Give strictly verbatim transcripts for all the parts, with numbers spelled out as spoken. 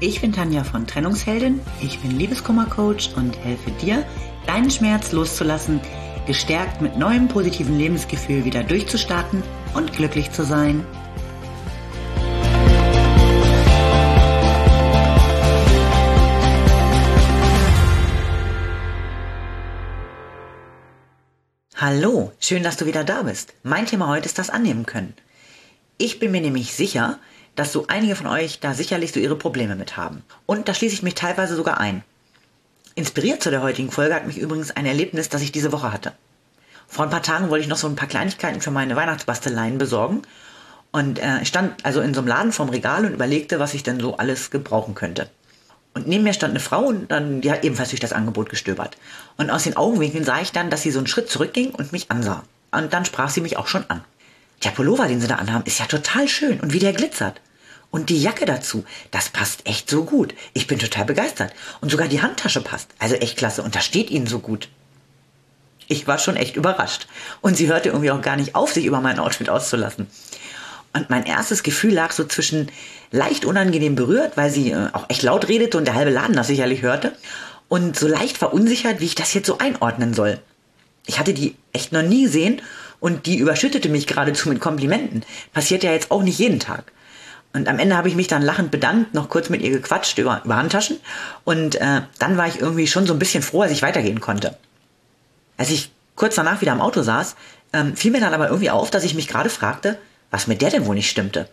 Ich bin Tanja von Trennungsheldin, ich bin Liebeskummer-Coach und helfe dir, deinen Schmerz loszulassen, gestärkt mit neuem positiven Lebensgefühl wieder durchzustarten und glücklich zu sein. Hallo, schön, dass du wieder da bist. Mein Thema heute ist das Annehmen können. Ich bin mir nämlich sicher, dass so einige von euch da sicherlich so ihre Probleme mit haben. Und da schließe ich mich teilweise sogar ein. Inspiriert zu der heutigen Folge hat mich übrigens ein Erlebnis, das ich diese Woche hatte. Vor ein paar Tagen wollte ich noch so ein paar Kleinigkeiten für meine Weihnachtsbasteleien besorgen. Und äh, ich stand also in so einem Laden vorm Regal und überlegte, was ich denn so alles gebrauchen könnte. Und neben mir stand eine Frau und dann, die hat ebenfalls durch das Angebot gestöbert. Und aus den Augenwinkeln sah ich dann, dass sie so einen Schritt zurückging und mich ansah. Und dann sprach sie mich auch schon an. Der Pullover, den sie da anhaben, ist ja total schön und wie der glitzert. Und die Jacke dazu, das passt echt so gut. Ich bin total begeistert. Und sogar die Handtasche passt. Also echt klasse. Und das steht ihnen so gut. Ich war schon echt überrascht. Und sie hörte irgendwie auch gar nicht auf, sich über mein Outfit auszulassen. Und mein erstes Gefühl lag so zwischen leicht unangenehm berührt, weil sie äh, auch echt laut redete und der halbe Laden das sicherlich hörte. Und so leicht verunsichert, wie ich das jetzt so einordnen soll. Ich hatte die echt noch nie gesehen und die überschüttete mich geradezu mit Komplimenten. Passiert ja jetzt auch nicht jeden Tag. Und am Ende habe ich mich dann lachend bedankt, noch kurz mit ihr gequatscht über, über Handtaschen. Und äh, dann war ich irgendwie schon so ein bisschen froh, als ich weitergehen konnte. Als ich kurz danach wieder im Auto saß, ähm, fiel mir dann aber irgendwie auf, dass ich mich gerade fragte, was mit der denn wohl nicht stimmte.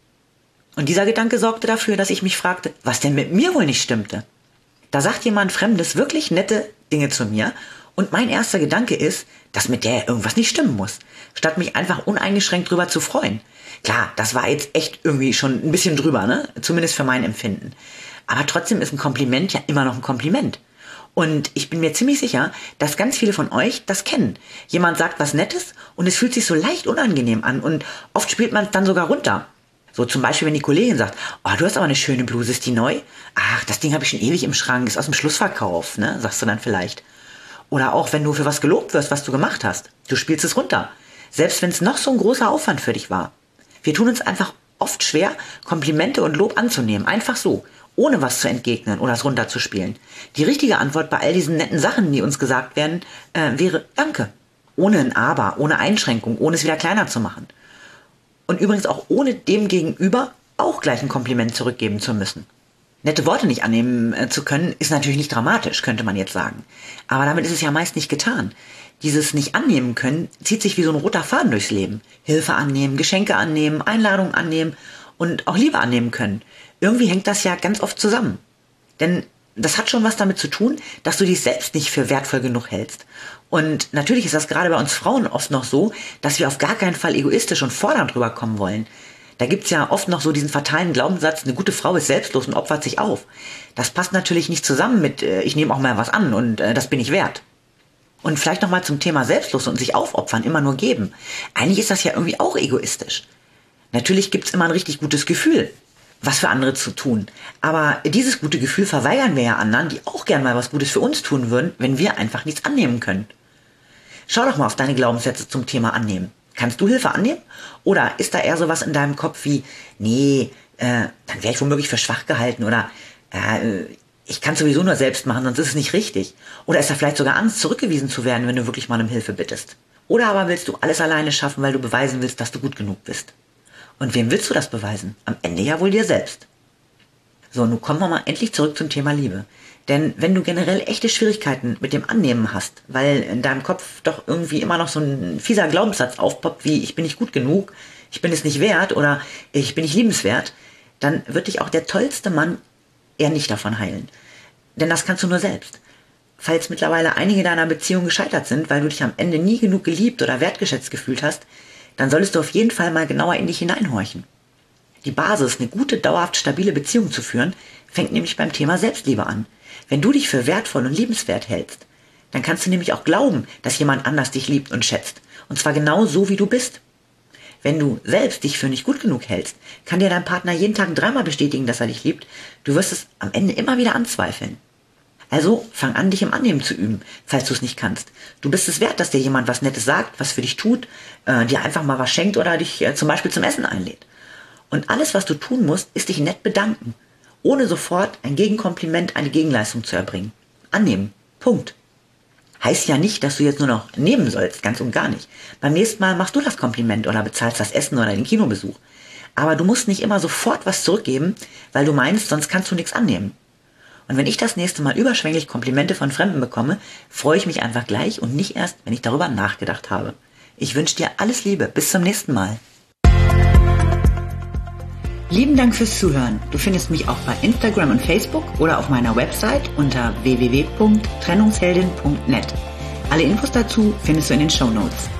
Und dieser Gedanke sorgte dafür, dass ich mich fragte, was denn mit mir wohl nicht stimmte. Da sagt jemand Fremdes wirklich nette Dinge zu mir und mein erster Gedanke ist, dass mit der irgendwas nicht stimmen muss, statt mich einfach uneingeschränkt drüber zu freuen. Klar, das war jetzt echt irgendwie schon ein bisschen drüber, ne? Zumindest für mein Empfinden. Aber trotzdem ist ein Kompliment ja immer noch ein Kompliment. Und ich bin mir ziemlich sicher, dass ganz viele von euch das kennen. Jemand sagt was Nettes und es fühlt sich so leicht unangenehm an und oft spielt man es dann sogar runter. So zum Beispiel, wenn die Kollegin sagt, oh, du hast aber eine schöne Bluse, ist die neu? Ach, das Ding habe ich schon ewig im Schrank, ist aus dem Schlussverkauf, ne? Sagst du dann vielleicht. Oder auch, wenn du für was gelobt wirst, was du gemacht hast. Du spielst es runter. Selbst wenn es noch so ein großer Aufwand für dich war. Wir tun uns einfach oft schwer, Komplimente und Lob anzunehmen. Einfach so. Ohne was zu entgegnen oder es runterzuspielen. Die richtige Antwort bei all diesen netten Sachen, die uns gesagt werden, äh, wäre Danke. Ohne ein Aber, ohne Einschränkung, ohne es wieder kleiner zu machen. Und übrigens auch ohne dem Gegenüber auch gleich ein Kompliment zurückgeben zu müssen. Nette Worte nicht annehmen äh, zu können, ist natürlich nicht dramatisch, könnte man jetzt sagen. Aber damit ist es ja meist nicht getan. Dieses nicht annehmen können zieht sich wie so ein roter Faden durchs Leben. Hilfe annehmen, Geschenke annehmen, Einladungen annehmen und auch Liebe annehmen können. Irgendwie hängt das ja ganz oft zusammen. Denn das hat schon was damit zu tun, dass du dich selbst nicht für wertvoll genug hältst. Und natürlich ist das gerade bei uns Frauen oft noch so, dass wir auf gar keinen Fall egoistisch und fordernd rüberkommen wollen. Da gibt's ja oft noch so diesen fatalen Glaubenssatz, eine gute Frau ist selbstlos und opfert sich auf. Das passt natürlich nicht zusammen mit, äh, ich nehme auch mal was an und äh, das bin ich wert. Und vielleicht nochmal zum Thema selbstlos und sich aufopfern, immer nur geben. Eigentlich ist das ja irgendwie auch egoistisch. Natürlich gibt's immer ein richtig gutes Gefühl, was für andere zu tun. Aber dieses gute Gefühl verweigern wir ja anderen, die auch gern mal was Gutes für uns tun würden, wenn wir einfach nichts annehmen können. Schau doch mal auf deine Glaubenssätze zum Thema Annehmen. Kannst du Hilfe annehmen? Oder ist da eher sowas in deinem Kopf wie, nee, äh, dann wäre ich womöglich für schwach gehalten oder äh, ich kann sowieso nur selbst machen, sonst ist es nicht richtig. Oder ist da vielleicht sogar Angst, zurückgewiesen zu werden, wenn du wirklich mal um Hilfe bittest? Oder aber willst du alles alleine schaffen, weil du beweisen willst, dass du gut genug bist? Und wem willst du das beweisen? Am Ende ja wohl dir selbst. So, nun kommen wir mal endlich zurück zum Thema Liebe. Denn wenn du generell echte Schwierigkeiten mit dem Annehmen hast, weil in deinem Kopf doch irgendwie immer noch so ein fieser Glaubenssatz aufpoppt wie ich bin nicht gut genug, ich bin es nicht wert oder ich bin nicht liebenswert, dann wird dich auch der tollste Mann eher nicht davon heilen. Denn das kannst du nur selbst. Falls mittlerweile einige deiner Beziehungen gescheitert sind, weil du dich am Ende nie genug geliebt oder wertgeschätzt gefühlt hast, dann solltest du auf jeden Fall mal genauer in dich hineinhorchen. Die Basis, eine gute, dauerhaft stabile Beziehung zu führen, fängt nämlich beim Thema Selbstliebe an. Wenn du dich für wertvoll und liebenswert hältst, dann kannst du nämlich auch glauben, dass jemand anders dich liebt und schätzt. Und zwar genau so, wie du bist. Wenn du selbst dich für nicht gut genug hältst, kann dir dein Partner jeden Tag dreimal bestätigen, dass er dich liebt. Du wirst es am Ende immer wieder anzweifeln. Also fang an, dich im Annehmen zu üben, falls du es nicht kannst. Du bist es wert, dass dir jemand was Nettes sagt, was für dich tut, äh, dir einfach mal was schenkt oder dich äh, zum Beispiel zum Essen einlädt. Und alles, was du tun musst, ist dich nett bedanken. ohne sofort ein Gegenkompliment, eine Gegenleistung zu erbringen. Annehmen. Punkt. Heißt ja nicht, dass du jetzt nur noch nehmen sollst, ganz und gar nicht. Beim nächsten Mal machst du das Kompliment oder bezahlst das Essen oder den Kinobesuch. Aber du musst nicht immer sofort was zurückgeben, weil du meinst, sonst kannst du nichts annehmen. Und wenn ich das nächste Mal überschwänglich Komplimente von Fremden bekomme, freue ich mich einfach gleich und nicht erst, wenn ich darüber nachgedacht habe. Ich wünsche dir alles Liebe. Bis zum nächsten Mal. Lieben Dank fürs Zuhören. Du findest mich auch bei Instagram und Facebook oder auf meiner Website unter w w w punkt trennungsheldin punkt net. Alle Infos dazu findest du in den Shownotes.